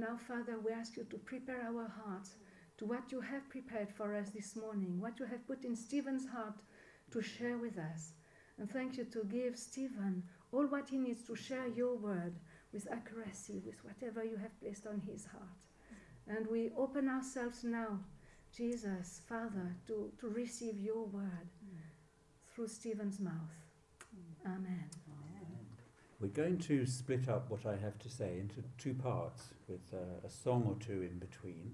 now, Father, we ask you to prepare our hearts to what you have prepared for us this morning, what you have put in Stephen's heart to share with us. And thank you to give Stephen all what he needs to share your word with accuracy, with whatever you have placed on his heart. And we open ourselves now, Jesus, Father, to receive your word through Stephen's mouth. Amen. We're going to split up what I have to say into two parts with a song or two in between.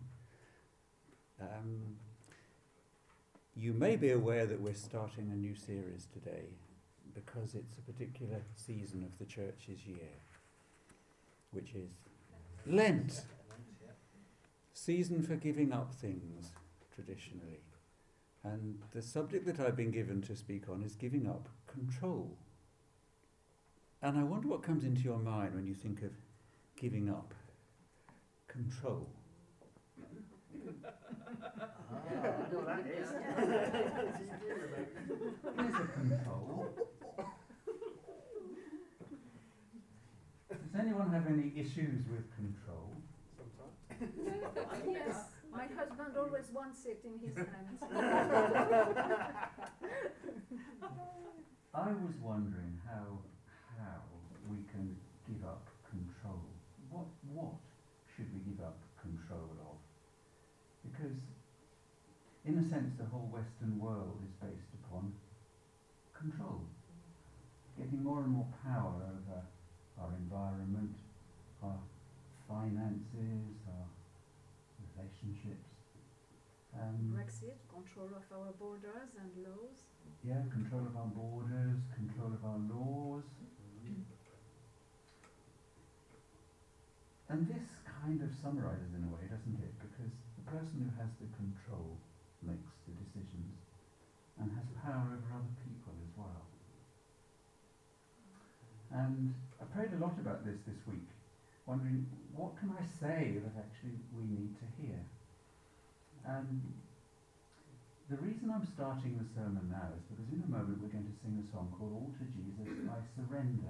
You may be aware that we're starting a new series today because it's a particular season of the church's year, which is Lent. Season for giving up things, traditionally. And the subject that I've been given to speak on is giving up control. And I wonder what comes into your mind when you think of giving up control. I know what that is. Here's a control. Does anyone have any issues with control? Yes, my husband always wants it in his hands. I was wondering how we can give up control. What should we give up control of? Because, in a sense, the whole Western world is based upon control. Getting more and more power over our environment, our finances, our relationships. Brexit, control of our borders and laws. Yeah, control of our borders, control of our laws. And this kind of summarises in a way, doesn't it? Because the person who has the control makes the decisions and has power over other people as well. And I prayed a lot about this week, wondering what can I say that actually we need to hear? And the reason I'm starting the sermon now is because in a moment we're going to sing a song called All to Jesus, I Surrender.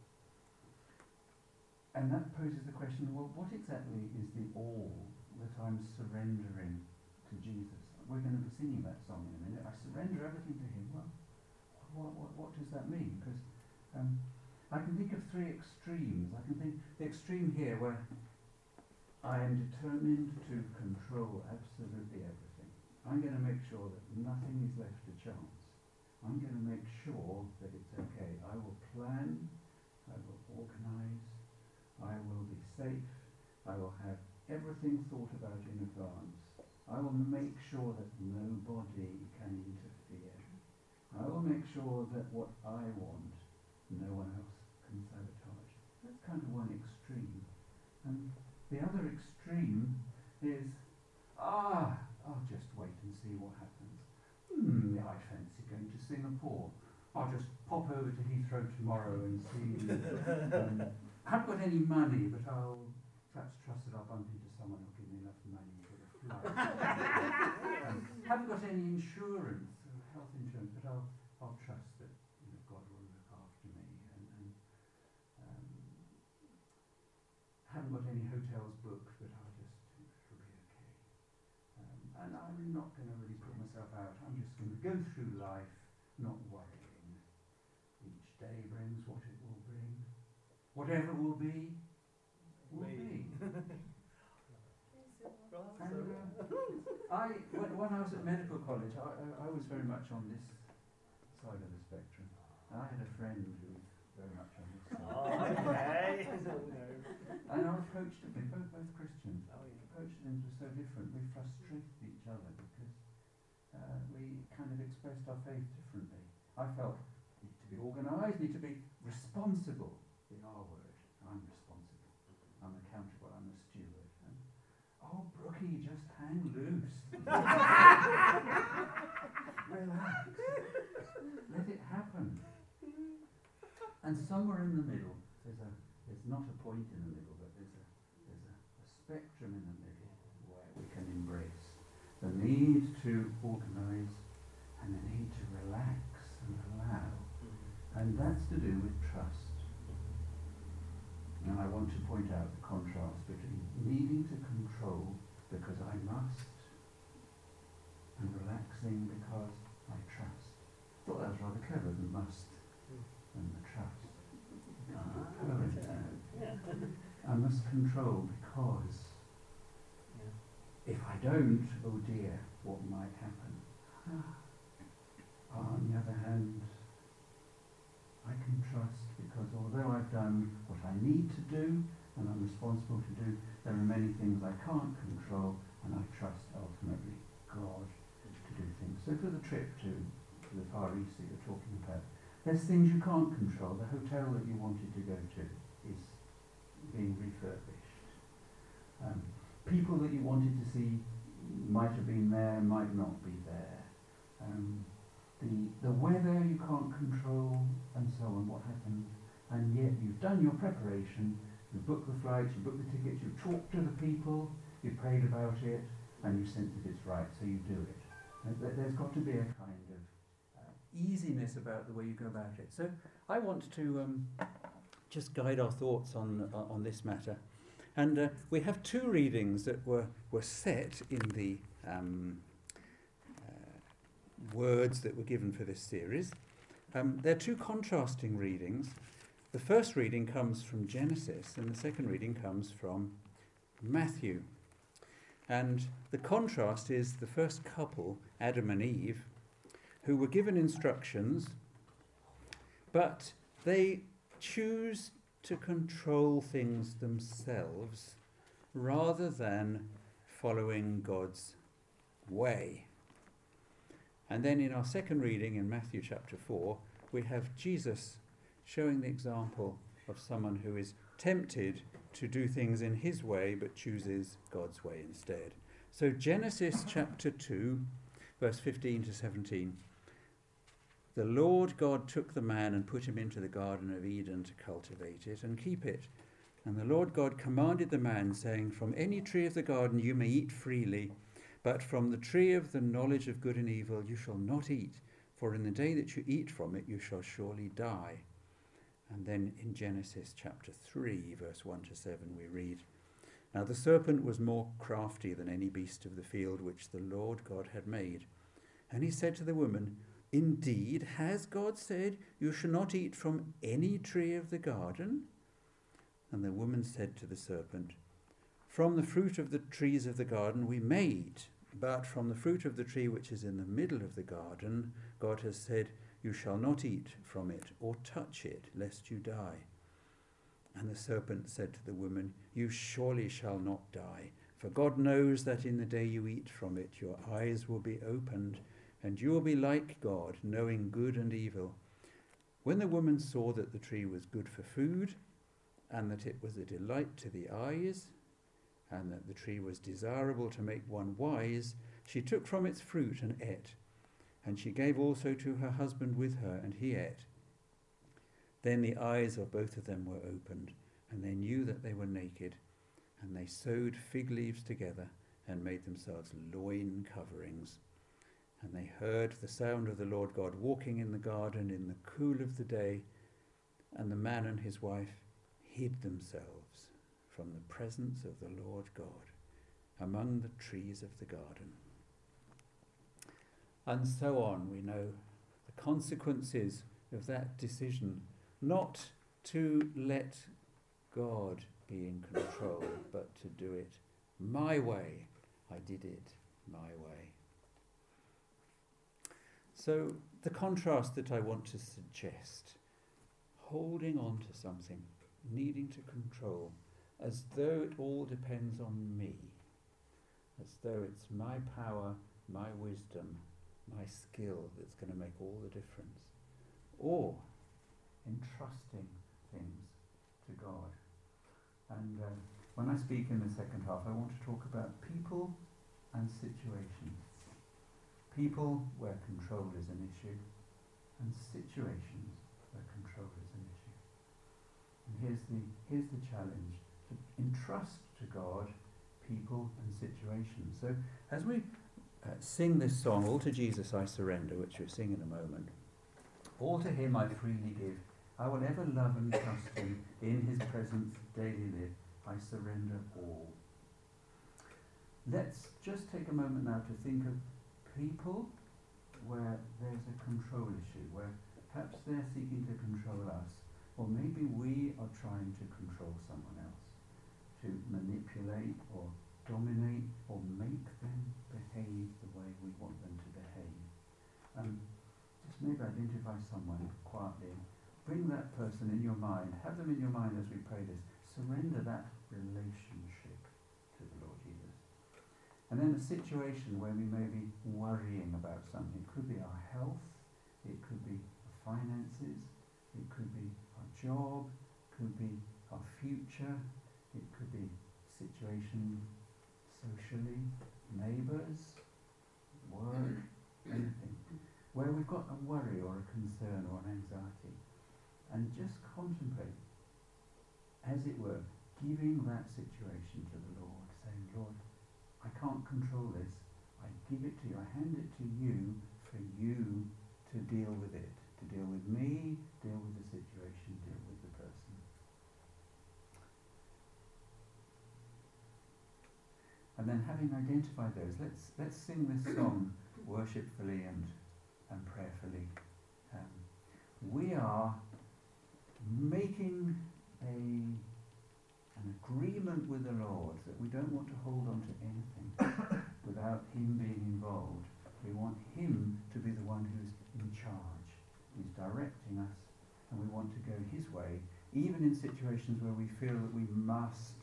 And that poses the question, well, what exactly is the all that I'm surrendering to Jesus? We're going to be singing that song in a minute. I surrender everything to him. Well, what does that mean? Because I can think of three extremes. I can think the extreme here where I am determined to control absolutely everything. I'm going to make sure that nothing is left to chance. I'm going to make sure that it's okay. I will plan, I will organise, I will be safe, I will have everything thought about in advance. I will make sure that nobody can interfere. I will make sure that what I want, no one else can sabotage. That's kind of one extreme. And the other extreme is, I'll just wait and see what happens. I fancy going to Singapore. I'll just pop over to Heathrow tomorrow and see. I haven't got any money, but I'll perhaps trust that I'll bump into someone who'll give me enough money for the flight. Haven't got any insurance, health insurance, but I'll trust that God will look after me. And haven't got any hotels booked, but it'll be okay. And I'm not going to really put myself out. I'm just going to go through life not worrying. Each day brings what it will bring. Whatever will be, will be. And when I was at medical college, I was very much on this side of the spectrum. And I had a friend who was very much on this side. Okay. And our approach to things, both Christians, our approach to things was so different. We frustrated each other because we kind of expressed our faith differently. I felt need to be organised, need to be responsible. The R word. I'm responsible. I'm accountable. I'm a steward. And, Brookie, just hang loose. Relax. Let it happen. And somewhere in the middle, there's not a point in the middle, but there's a spectrum in the middle where we can embrace the need to organise and the need to relax and allow. And that's to do with trust. And I want to point out the contrast between needing control because if I don't, oh dear, what might happen? On the other hand, I can trust because although I've done what I need to do and I'm responsible to do, there are many things I can't control, and I trust ultimately God to do things. So for the trip to the Far East that you're talking about, there's things you can't control. The hotel that you wanted to go to is being refurbished. People that you wanted to see might have been there, might not be there. The weather you can't control, and so on, what happened. And yet you've done your preparation, you've booked the flights, you've booked the tickets, you've talked to the people, you've prayed about it, and you sense that it's right, so you do it. There's got to be a kind of easiness about the way you go about it. So I want to just guide our thoughts on this matter. And we have two readings that were set in the words that were given for this series. They're two contrasting readings. The first reading comes from Genesis, and the second reading comes from Matthew. And the contrast is the first couple, Adam and Eve, who were given instructions, but they choose to control things themselves rather than following God's way. And then in our second reading in Matthew chapter 4, we have Jesus showing the example of someone who is tempted to do things in his way but chooses God's way instead. So Genesis chapter 2, verse 15 to 17. The Lord God took the man and put him into the Garden of Eden to cultivate it and keep it. And the Lord God commanded the man, saying, From any tree of the garden you may eat freely, but from the tree of the knowledge of good and evil you shall not eat, for in the day that you eat from it you shall surely die. And then in Genesis chapter 3, verse 1 to 7, we read, Now the serpent was more crafty than any beast of the field which the Lord God had made. And he said to the woman, Indeed, has God said, You shall not eat from any tree of the garden? And the woman said to the serpent, From the fruit of the trees of the garden we may eat, but from the fruit of the tree which is in the middle of the garden, God has said, You shall not eat from it or touch it, lest you die. And the serpent said to the woman, You surely shall not die, for God knows that in the day you eat from it, your eyes will be opened, and you will be like God, knowing good and evil. When the woman saw that the tree was good for food, and that it was a delight to the eyes, and that the tree was desirable to make one wise, she took from its fruit and ate. And she gave also to her husband with her, and he ate. Then the eyes of both of them were opened, and they knew that they were naked. And they sewed fig leaves together and made themselves loin coverings. And they heard the sound of the Lord God walking in the garden in the cool of the day. And the man and his wife hid themselves from the presence of the Lord God among the trees of the garden. And so on. We know the consequences of that decision not to let God be in control, but to do it my way. I did it my way. So the contrast that I want to suggest, holding on to something, needing to control, as though it all depends on me, as though it's my power, my wisdom, my skill that's going to make all the difference, or entrusting things to God. And when I speak in the second half, I want to talk about people and situations. People where control is an issue, and situations where control is an issue. And here's the challenge: to entrust to God people and situations. So as we sing this song, All to Jesus I Surrender, which we'll sing in a moment, all to him I freely give, I will ever love and trust him, in his presence daily live, I surrender all. Let's just take a moment now to think of people where there's a control issue, where perhaps they're seeking to control us, or maybe we are trying to control someone else, to manipulate or dominate or make them behave the way we want them to behave. Just maybe identify someone quietly. Bring that person in your mind. Have them in your mind as we pray this. Surrender that relationship to the Lord Jesus. And then a situation where we may be worrying about something. It could be our health. It could be our finances. It could be our job. It could be our future. It could be situation socially, neighbours, work, anything. Where we've got a worry or a concern or an anxiety. And just contemplate, as it were, giving that situation to the Lord, saying, Lord, I can't control this. I give it to you. I hand it to you for you to deal with it, to deal with me, deal with the situation, deal with the person. And then having identified those, let's sing this song worshipfully and prayerfully. We are making an agreement with the Lord that we don't want to hold on to anything without him being involved. We want him to be the one who's in charge, who's directing us, and we want to go his way, even in situations where we feel that we must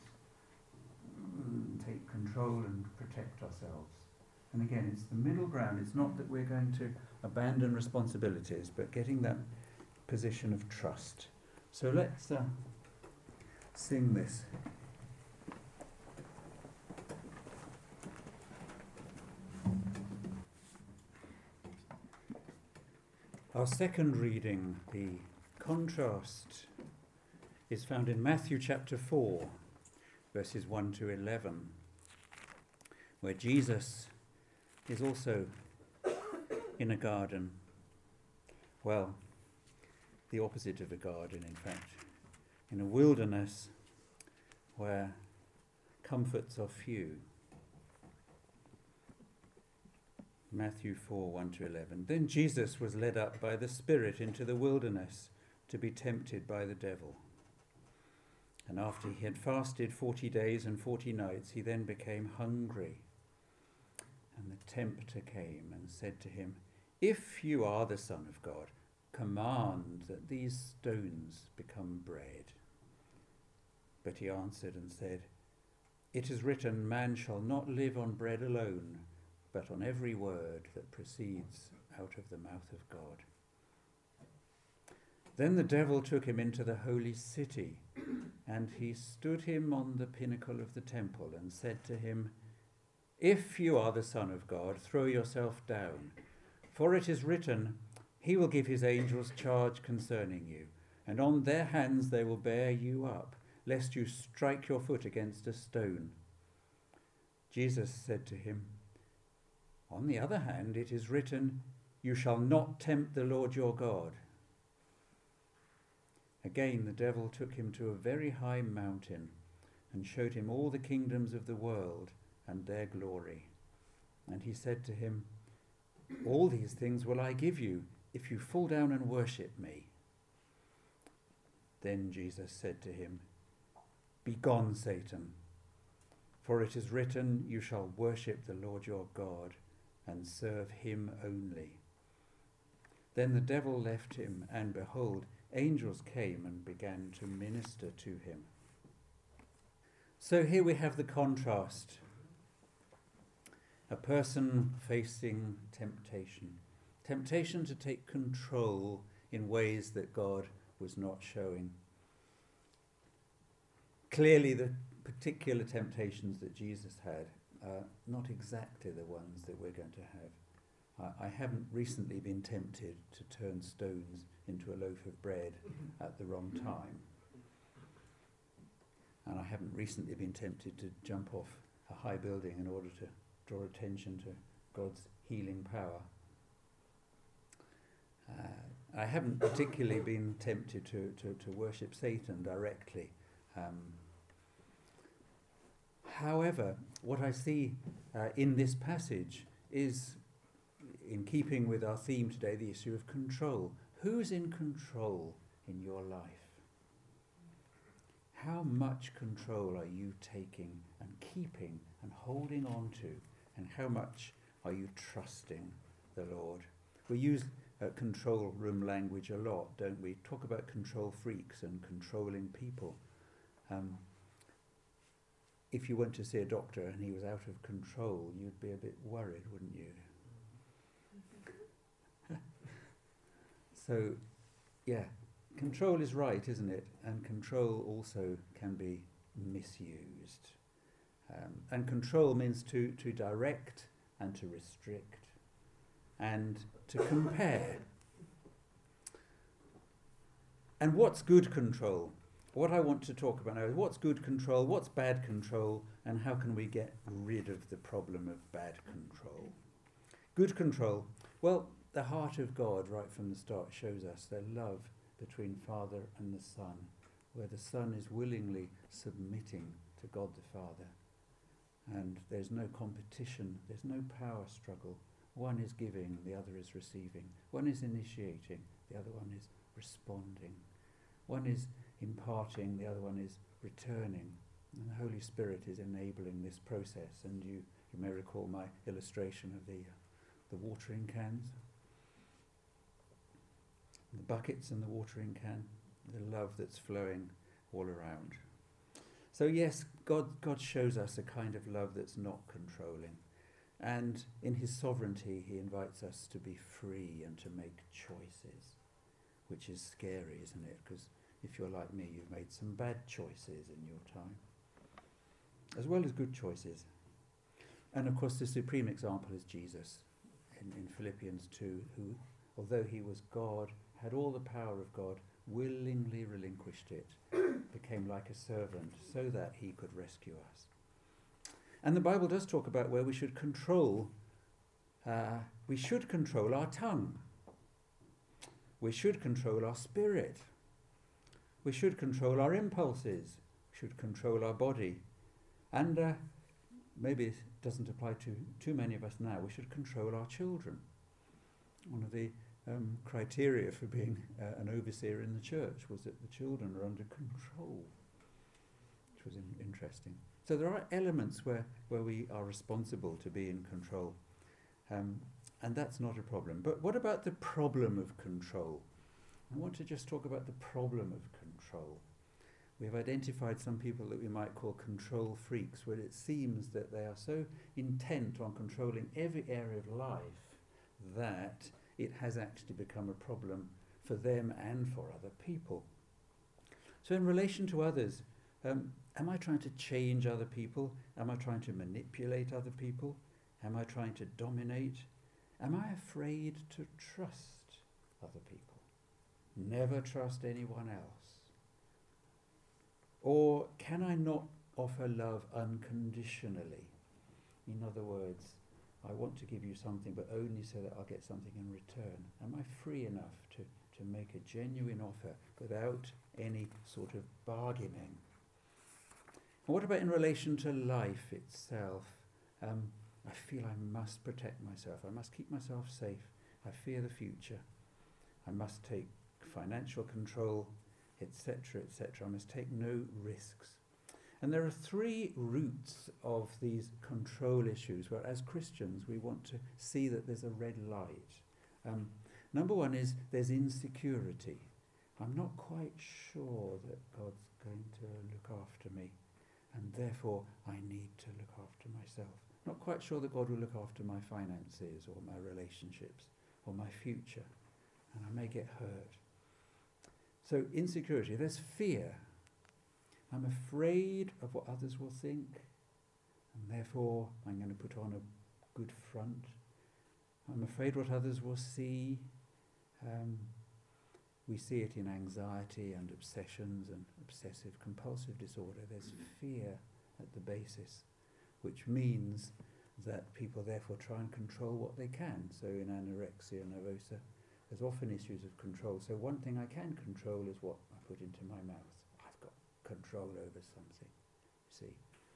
take control and protect ourselves. And again, it's the middle ground. It's not that we're going to abandon responsibilities, but getting that position of trust. So let's sing this. Our second reading, the contrast, is found in Matthew chapter 4, verses 1 to 11, where Jesus is also in a garden. Well, the opposite of a garden, in fact, in a wilderness where comforts are few. Matthew 4, 1 to 11. Then Jesus was led up by the Spirit into the wilderness to be tempted by the devil. And after he had fasted 40 days and 40 nights, he then became hungry. And the tempter came and said to him, "If you are the Son of God, command that these stones become bread." But he answered and said, "It is written, man shall not live on bread alone, but on every word that proceeds out of the mouth of God." Then the devil took him into the holy city, and he stood him on the pinnacle of the temple and said to him, "If you are the Son of God, throw yourself down, for it is written, he will give his angels charge concerning you, and on their hands they will bear you up, lest you strike your foot against a stone." Jesus said to him, "On the other hand, it is written, you shall not tempt the Lord your God." Again the devil took him to a very high mountain and showed him all the kingdoms of the world and their glory. And he said to him, "All these things will I give you if you fall down and worship me." Then Jesus said to him, "Begone, Satan, for it is written, you shall worship the Lord your God and serve him only." Then the devil left him, and behold, angels came and began to minister to him. So here we have the contrast. A person facing temptation. Temptation to take control in ways that God was not showing. Clearly the particular temptations that Jesus had are not exactly the ones that we're going to have. I haven't recently been tempted to turn stones into a loaf of bread at the wrong time. And I haven't recently been tempted to jump off a high building in order to draw attention to God's healing power. I haven't particularly been tempted to worship Satan directly. However, what I see in this passage is, in keeping with our theme today, the issue of control. Who's in control in your life? how much control are you taking and keeping and holding on to, and how much are you trusting the Lord? We use control room language a lot, don't we? Talk about control freaks and controlling people. If you went to see a doctor and he was out of control, you'd be a bit worried, wouldn't you? So, yeah, control is right, isn't it? And control also can be misused. And control means to direct and to restrict and to compare. And what's good control? What I want to talk about now is what's good control, what's bad control, and how can we get rid of the problem of bad control. Good control. Well, the heart of God right from the start shows us the love between Father and the Son, where the Son is willingly submitting to God the Father. And there's no competition, there's no power struggle. One is giving, the other is receiving. One is initiating, the other one is responding. One is imparting, the other one is returning. And the Holy Spirit is enabling this process. And you may recall my illustration of the watering cans. The buckets and the watering can, the love that's flowing all around. So yes, God shows us a kind of love that's not controlling. And in his sovereignty, he invites us to be free and to make choices, which is scary, isn't it? Because if you're like me, you've made some bad choices in your time, as well as good choices. And of course, the supreme example is Jesus in Philippians 2, who, although he was God, had all the power of God, willingly relinquished it, became like a servant so that he could rescue us. And the Bible does talk about where we should control our tongue. We should control our spirit. We should control our impulses. We should control our body. And maybe it doesn't apply to too many of us now. We should control our children. One of the criteria for being an overseer in the church was that the children are under control, which was interesting. So there are elements where we are responsible to be in control, and that's not a problem. But what about the problem of control? I want to just talk about the problem of control. We have identified some people that we might call control freaks, where it seems that they are so intent on controlling every area of life that it has actually become a problem for them and for other people. So in relation to others, am I trying to change other people? Am I trying to manipulate other people? Am I trying to dominate? Am I afraid to trust other people? Never trust anyone else. Or can I not offer love unconditionally? In other words, I want to give you something, but only so that I'll get something in return. Am I free enough to make a genuine offer without any sort of bargaining? And what about in relation to life itself? I feel I must protect myself. I must keep myself safe. I fear the future. I must take financial control, etc., etc. I must take no risks. And there are three roots of these control issues where, as Christians, we want to see that there's a red light. Number one is there's insecurity. I'm not quite sure that God's going to look after me, and therefore I need to look after myself. Not quite sure that God will look after my finances or my relationships or my future, and I may get hurt. So insecurity, there's fear. I'm afraid of what others will think, and therefore I'm going to put on a good front. I'm afraid what others will see. We see it in anxiety and obsessions and obsessive compulsive disorder. There's fear at the basis, which means that people therefore try and control what they can. So in anorexia nervosa, there's often issues of control. So one thing I can control is what I put into my mouth. I've got control over something, see.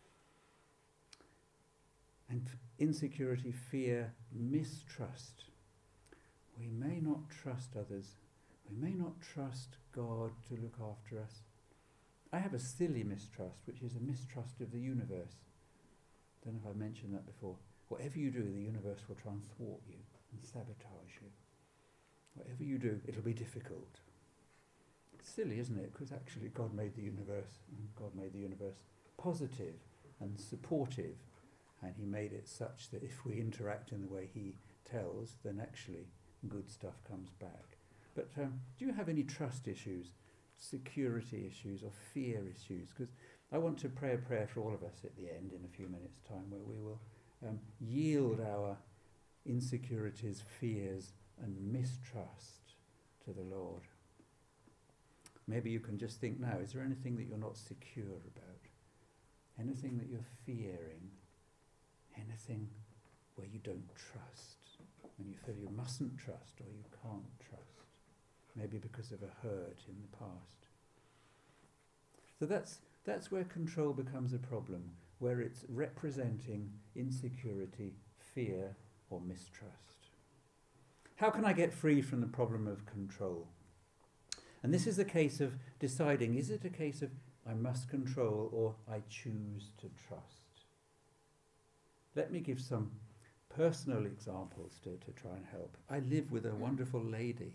And insecurity, fear, mistrust. We may not trust others. We may not trust God to look after us. I have a silly mistrust, which is a mistrust of the universe. Don't know if I've mentioned that before. Whatever you do, the universe will try and thwart you and sabotage you. Whatever you do, it'll be difficult. It's silly, isn't it? Because actually God made the universe, and God made the universe positive and supportive, and he made it such that if we interact in the way he tells, then actually good stuff comes back. But do you have any trust issues, security issues, or fear issues? Because I want to pray a prayer for all of us at the end in a few minutes' time, where we will yield our insecurities, fears, and mistrust to the Lord. Maybe you can just think now, is there anything that you're not secure about? Anything that you're fearing? Anything where you don't trust? And you feel you mustn't trust or you can't trust? Maybe because of a hurt in the past. So that's where control becomes a problem, where it's representing insecurity, fear, or mistrust. How can I get free from the problem of control? And this is a case of deciding, is it a case of I must control or I choose to trust? Let me give some personal examples to try and help. I live with a wonderful lady.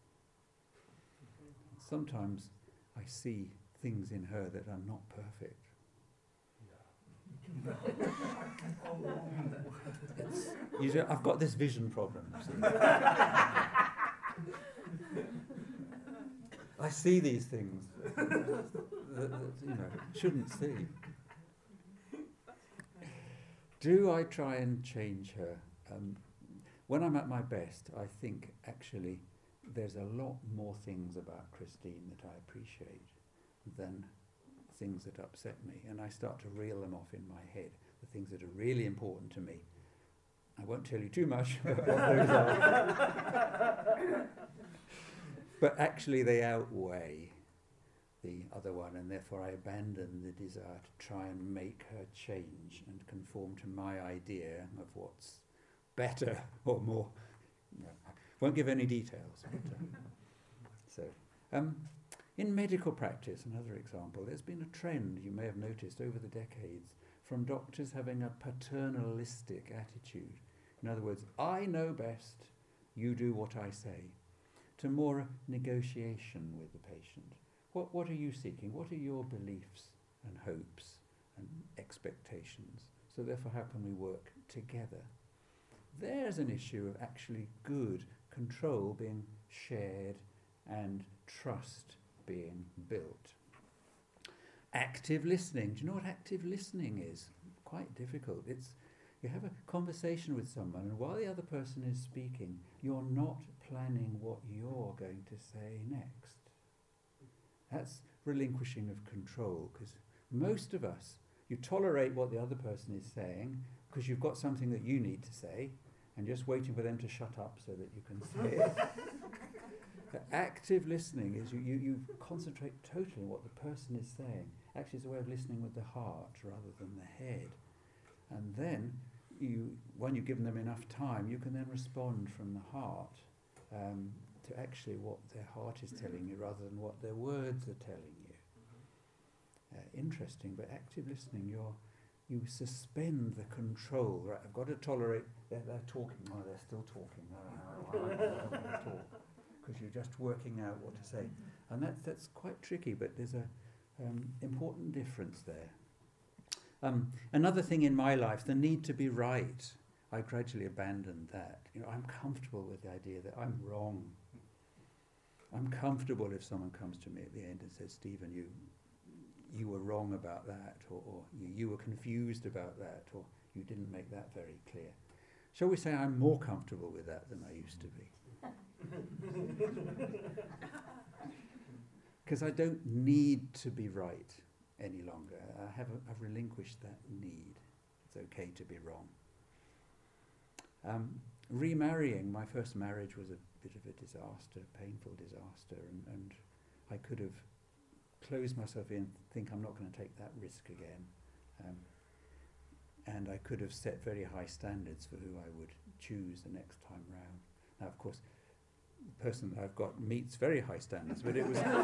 Sometimes I see things in her that are not perfect. I've got this vision problem. See? I see these things that shouldn't see. Do I try and change her? When I'm at my best, I think actually there's a lot more things about Christine that I appreciate than things that upset me, and I start to reel them off in my head, the things that are really important to me. I won't tell you too much about what those are. But actually they outweigh the other one, and therefore I abandon the desire to try and make her change and conform to my idea of what's better or more. Won't give any details. In medical practice, another example, there's been a trend, you may have noticed, over the decades, from doctors having a paternalistic attitude. In other words, I know best, you do what I say, to more negotiation with the patient. What are you seeking? What are your beliefs and hopes and expectations? So therefore, how can we work together? There's an issue of actually good control being shared and trust being built. Active listening. Do you know what active listening is? Quite difficult. It's you have a conversation with someone, and while the other person is speaking, you're not planning what you're going to say next. That's relinquishing of control, because most of us, you tolerate what the other person is saying because you've got something that you need to say, and just waiting for them to shut up so that you can say it. Active listening is you concentrate totally on what the person is saying. Actually, it's a way of listening with the heart rather than the head. And then, when you've given them enough time, you can then respond from the heart to actually what their heart is telling you rather than what their words are telling you. Interesting, but active listening, you suspend the control. Right, I've got to tolerate, they're talking, they're still talking. I don't want to talk. Because you're just working out what to say. And that's quite tricky, but there's a important difference there. Another thing in my life, the need to be right. I gradually abandoned that. I'm comfortable with the idea that I'm wrong. I'm comfortable if someone comes to me at the end and says, Stephen, you were wrong about that, or you were confused about that, or you didn't make that very clear. Shall we say I'm more comfortable with that than I used to be? Because I don't need to be right any longer. I've relinquished that need. It's okay to be wrong. Remarrying, my first marriage was a bit of a disaster, painful disaster, and I could have closed myself in, think I'm not going to take that risk again. And I could have set very high standards for who I would choose the next time round. Now, of course, the person that I've got meets very high standards, but it was, it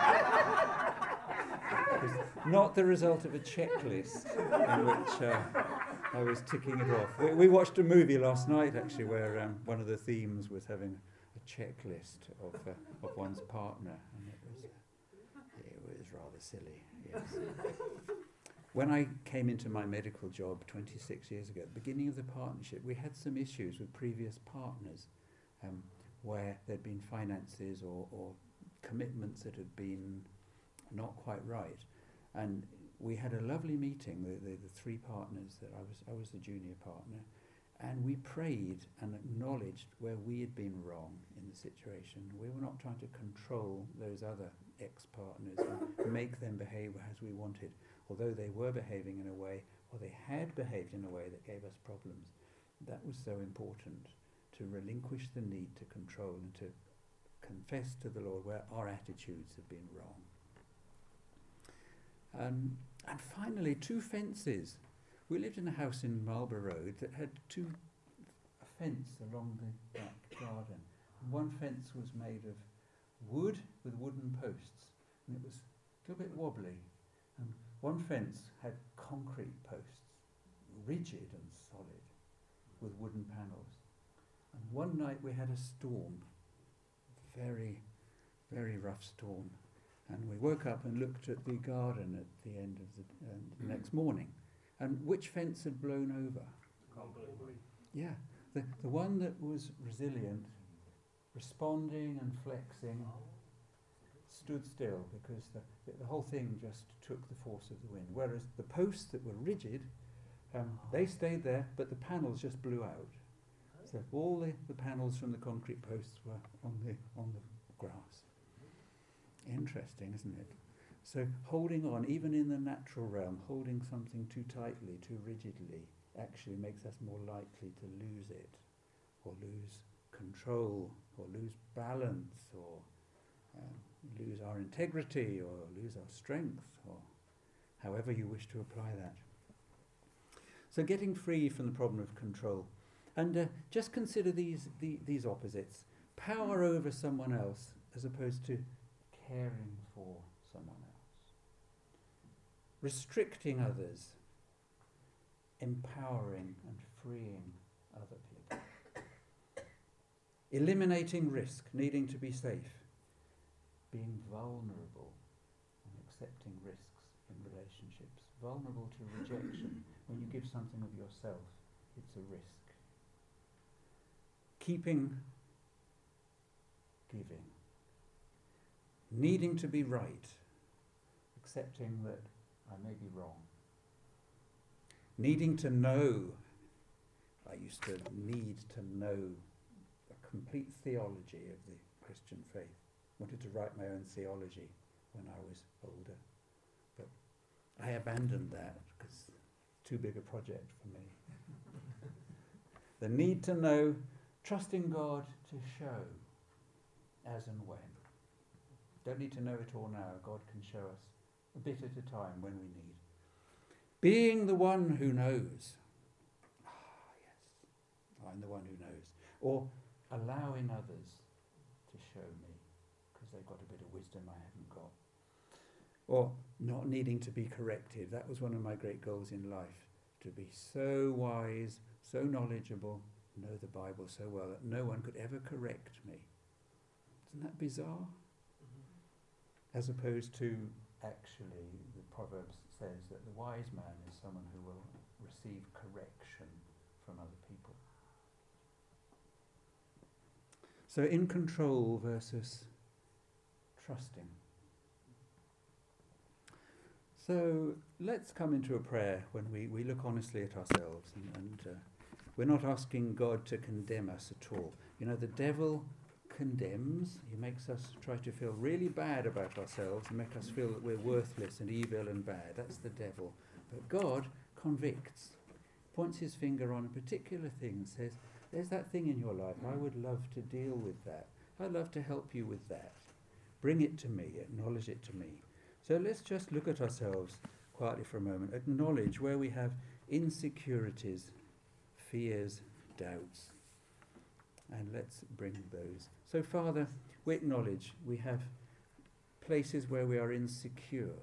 was not the result of a checklist in which I was ticking it off. We watched a movie last night, actually, where one of the themes was having a checklist of one's partner, and it was rather silly, yes. When I came into my medical job 26 years ago, at the beginning of the partnership, we had some issues with previous partners where there'd been finances or commitments that had been not quite right. And we had a lovely meeting, the three partners, that I was the junior partner, and we prayed and acknowledged where we had been wrong in the situation. We were not trying to control those other ex-partners and make them behave as we wanted, although they were behaving in a way, or they had behaved in a way that gave us problems. That was so important, to relinquish the need to control and to confess to the Lord where our attitudes have been wrong. And finally, 2 fences. We lived in a house in Marlborough Road that had a fence along the back garden. One fence was made of wood with wooden posts, and it was a little bit wobbly. And one fence had concrete posts, rigid and solid, with wooden panels. And one night we had a storm, very, very rough storm. And we woke up and looked at the garden at the end of the next morning. And which fence had blown over? Yeah, the one that was resilient, responding and flexing, stood still because the whole thing just took the force of the wind. Whereas the posts that were rigid, they stayed there, but the panels just blew out. So all the panels from the concrete posts were on the grass. Interesting, isn't it? So holding on, even in the natural realm, holding something too tightly, too rigidly, actually makes us more likely to lose it, or lose control, or lose balance, or lose our integrity, or lose our strength, or however you wish to apply that. So getting free from the problem of control. And just consider these opposites. Power over someone else as opposed to caring for someone else. Restricting others, empowering and freeing other people. Eliminating risk, needing to be safe. Being vulnerable and accepting risks in relationships. Vulnerable to rejection. When you give something of yourself, it's a risk. Keeping giving. Needing to be right, accepting that I may be wrong. Needing to know. I used to need to know a complete theology of the Christian faith. Wanted to write my own theology when I was older. But I abandoned that because it's too big a project for me. The need to know, trusting God to show as and when. Don't need to know it all now. God can show us a bit at a time when we need. Being the one who knows. Yes, I'm the one who knows. Or allowing others to show me because they've got a bit of wisdom I haven't got. Or not needing to be corrected. That was one of my great goals in life. To be so wise, so knowledgeable, know the Bible so well that no one could ever correct me. Isn't that bizarre? As opposed to, actually, the Proverbs says that the wise man is someone who will receive correction from other people. So in control versus trusting. So let's come into a prayer when we look honestly at ourselves and we're not asking God to condemn us at all. You know, the devil condemns. He makes us try to feel really bad about ourselves and make us feel that we're worthless and evil and bad. That's the devil. But God convicts, points his finger on a particular thing and says, there's that thing in your life. I would love to deal with that. I'd love to help you with that. Bring it to me. Acknowledge it to me. So let's just look at ourselves quietly for a moment. Acknowledge where we have insecurities, fears, doubts. And let's bring those. So, Father, we acknowledge we have places where we are insecure.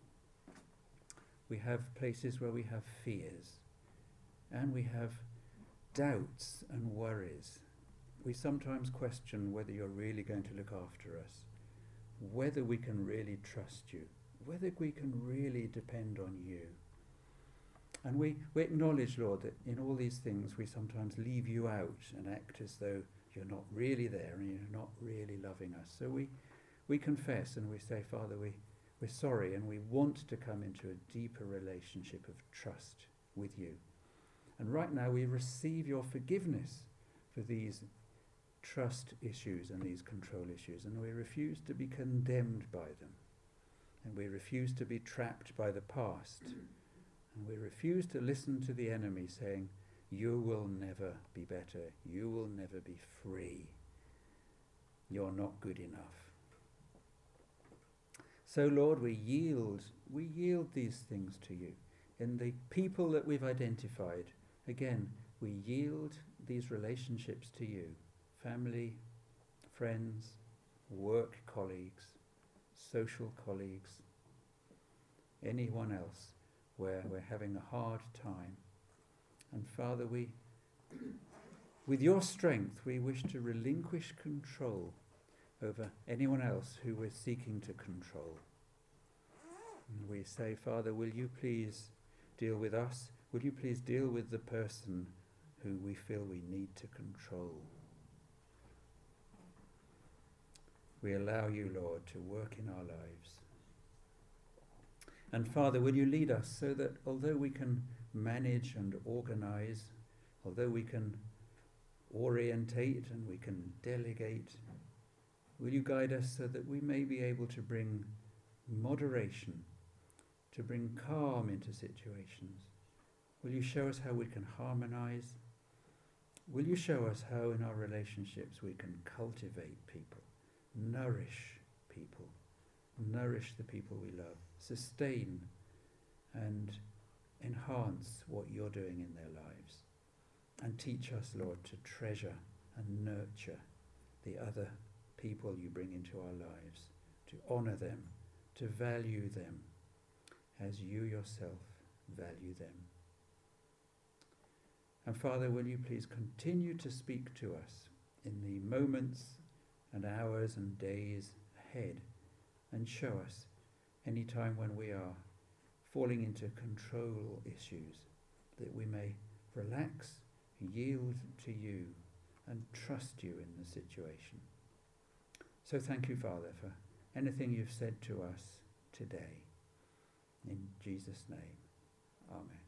We have places where we have fears. And we have doubts and worries. We sometimes question whether you're really going to look after us, whether we can really trust you, whether we can really depend on you. And we acknowledge, Lord, that in all these things we sometimes leave you out and act as though you're not really there and you're not really loving us. So we confess and we say, Father, we're sorry, and we want to come into a deeper relationship of trust with you. And right now we receive your forgiveness for these trust issues and these control issues, and we refuse to be condemned by them. And we refuse to be trapped by the past. And we refuse to listen to the enemy saying, you will never be better. You will never be free. You're not good enough. So, Lord, we yield these things to you. In the people that we've identified, again, we yield these relationships to you. Family, friends, work colleagues, social colleagues, anyone else where we're having a hard time. And Father, with your strength, we wish to relinquish control over anyone else who we're seeking to control. And we say, Father, will you please deal with us? Will you please deal with the person who we feel we need to control? We allow you, Lord, to work in our lives. And Father, will you lead us so that although we can manage and organize, although we can orientate and we can delegate, will you guide us so that we may be able to bring moderation, to bring calm into situations? Will you show us how we can harmonize? Will you show us how in our relationships we can cultivate people, nourish people, nourish the people we love, sustain and enhance what you're doing in their lives, and teach us, Lord, to treasure and nurture the other people you bring into our lives, to honour them, to value them as you yourself value them. And Father, will you please continue to speak to us in the moments and hours and days ahead, and show us any time when we are falling into control issues, that we may relax, yield to you, and trust you in the situation. So thank you, Father, for anything you've said to us today. In Jesus' name, amen.